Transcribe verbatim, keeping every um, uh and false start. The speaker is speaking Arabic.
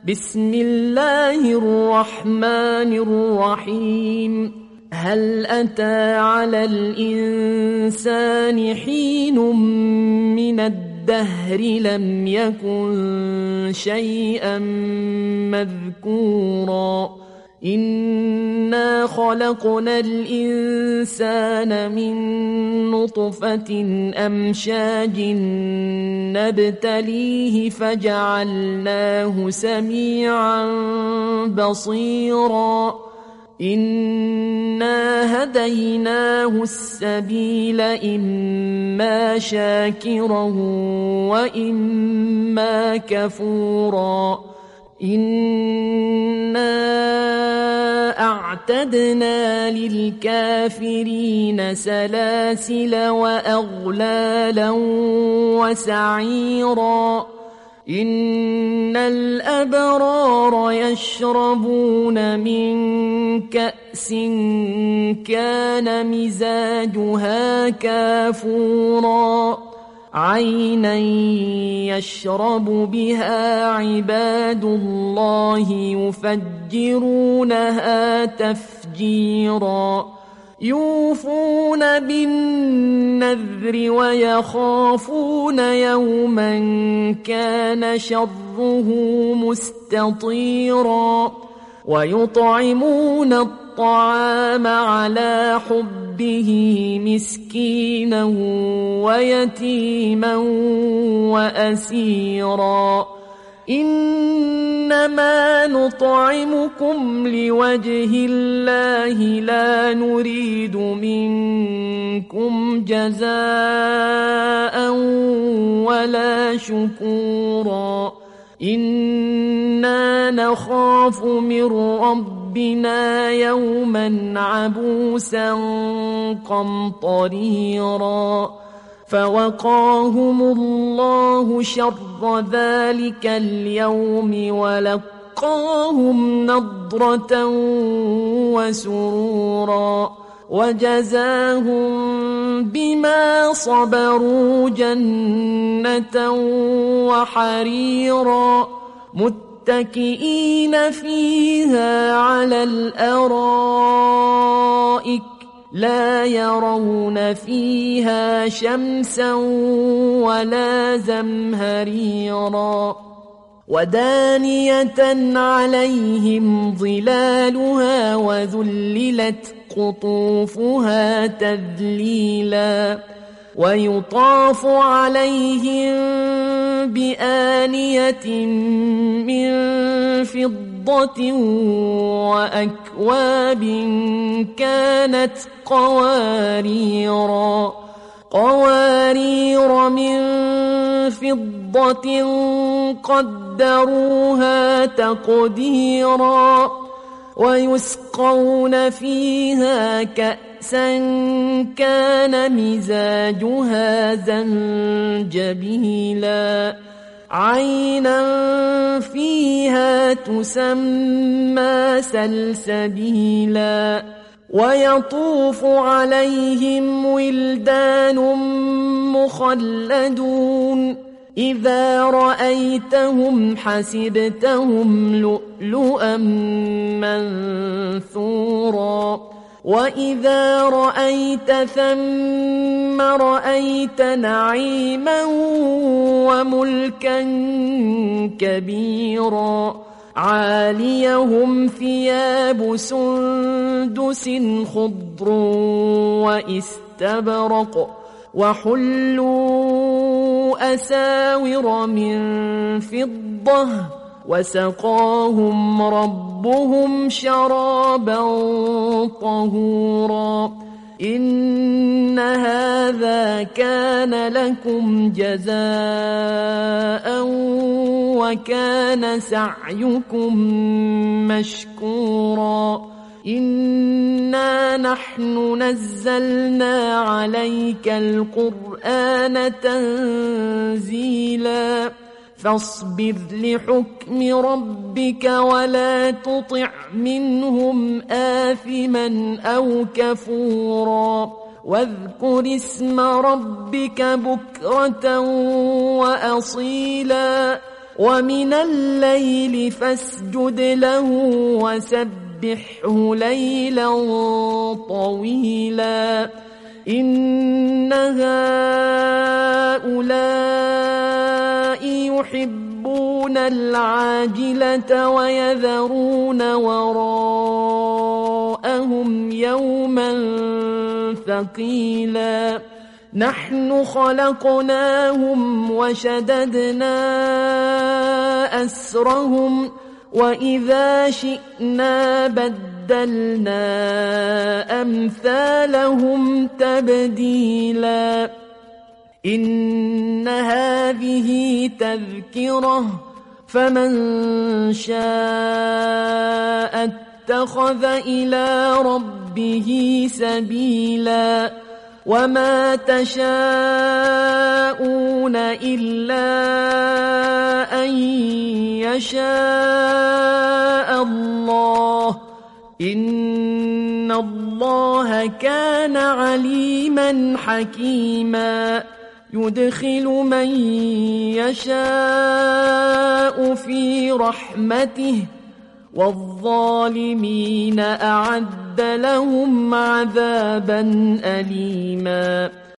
بسم الله الرحمن الرحيم. هل أتى على الإنسان حين من الدهر لم يكن شيئا مذكورا إنا خلقنا الإنسان من نطفة أمشاج نبتليه فجعلناه سميعا بصيرا إنا هديناه السبيل إما شاكرا وإما كفورا إنا أعتدنا للكافرين سلاسل وأغلالا وسعيرا إن الأبرار يشربون من كأس كان مزاجها كافورا عينا يشرب بها عباد الله يفجرونها تفجيرا يوفون بالنذر ويخافون يوما كان شره مستطيرا ويطعمون الطعام على حبه مسكينا ويتيما وأسيرا إنما نطعمكم لوجه الله لا نريد منكم جزاء ولا شكورا إنا نخاف من ربنا يوما عبوسا قمطريرا فوقاهم الله شر ذلك اليوم ولقاهم نضرة وسرورا وجزاهم بما صبروا جنة وحريرا متكئين فيها على الأرائك لا يرون فيها شمسا ولا زمهريرا ودانية عليهم ظلالها وذللت قطوفها تذليلا ويطاف عليهم بآنية من فضة وأكواب كانت قواريرا قوارير من فضة قدروها تقديرا ويسقون فيها كأسا كان مزاجها زنجبيلا عينا فيها تسمى سلسبيلا ويطوف عليهم ولدان مخلدون إذا رأيتهم حسبتهم لؤلؤا منثورا وإذا رأيت ثم رأيت نعيما وملكا كبيرا عاليهم ثياب سندس خضر واستبرق وحلوا أساور من فضة وسقاهم ربهم شرابا طهورا إن هذا كان لكم جزاء وكان سعيكم مشكورا إنا نحن نزلنا عليك القرآن تنزيلا فاصبر لحكم ربك ولا تطع منهم آثما أو كفورا واذكر اسم ربك بكرة وأصيلا ومن الليل فاسجد له وسبحه ليلا طويلا إن هؤلاء يحبون العاجلة ويذرون وراءهم يوما ثقيلا نحن خلقناهم وشددنا أسرهم وإذا شئنا بدلنا أمثالهم تبديلا إن هذه تذكرة فمن شاء اتخذ إلى ربه سبيلا وما تشاءون إلا أن يشاء الله إن الله كان عليما حكيما يدخل من يشاء في رحمته والظالمين أعد لهم عذابا أليما